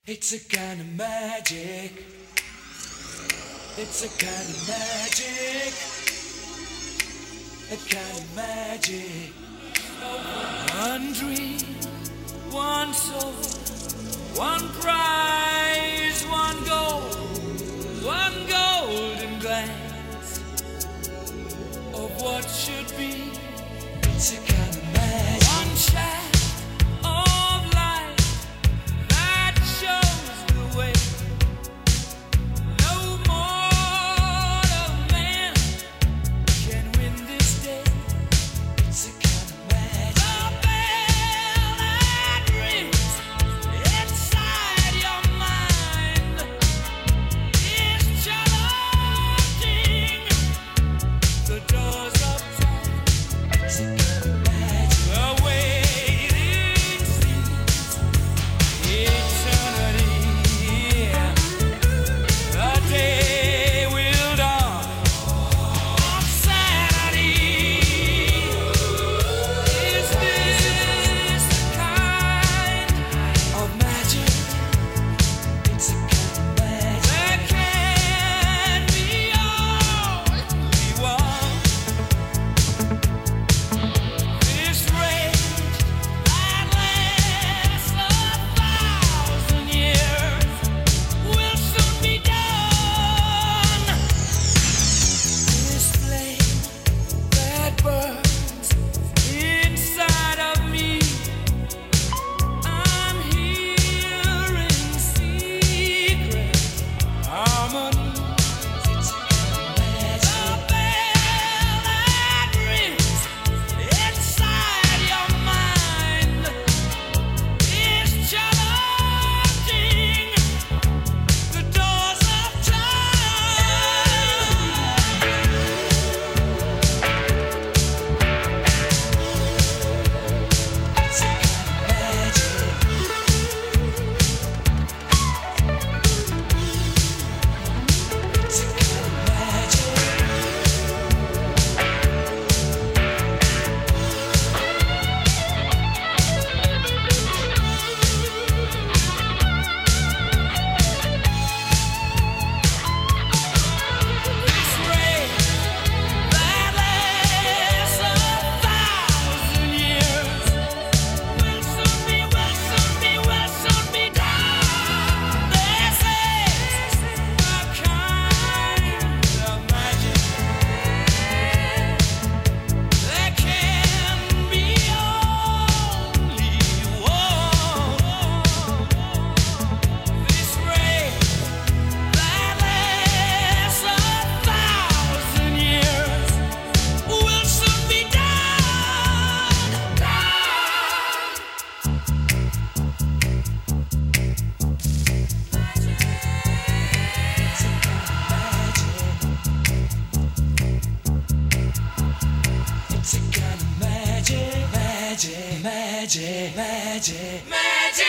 It's a kind of magic. It's a kind of magic. A kind of magic. One dream, one soul, one prize, one goal, one golden glance of what should be. It's a kind of magic. One shaft of light that shows the way. No mortal man can win this day. It's a kind of magic. The bell that rings inside your mind is challenging the doors of time. It's a kind of magic. The waiting seems eternity. The day will dawn on Saturday. Is this the kind of magic? It's a kind of magic. There can be only one. This rage that lasts 1,000 years will soon be done. This flame that burns inside of me, I'm hearing secret harmonies. It's a kind of magic. The bell that rings inside your mind is challenging the doors of time. It's a kind of magic. It's a kind of magic. This ray that lasts 1,000 years will soon be done. This is a kind of magic. There can be only one. This ray that lasts 1,000 years will soon be done. It's a kind of magic, magic, magic, magic, magic.